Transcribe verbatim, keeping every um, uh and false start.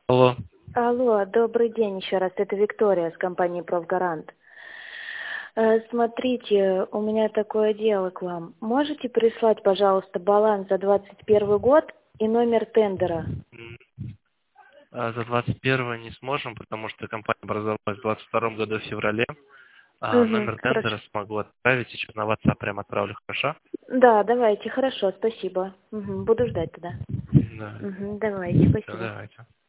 Алло. Алло, добрый день еще раз. Это Виктория с компании «Профгарант». Э, Смотрите, у меня такое дело к вам. Можете прислать, пожалуйста, баланс за двадцать первый год и номер тендера? М, а За двадцать первое не сможем, потому что компания образовалась в двадцать втором году в феврале. А Угу, номер хорошо. тендера смогу отправить, сейчас на WhatsApp прям отправлю, хорошо? Да, давайте, хорошо, спасибо. Мгм, буду ждать тогда. Да. Угу, давайте, Всё, спасибо. давайте.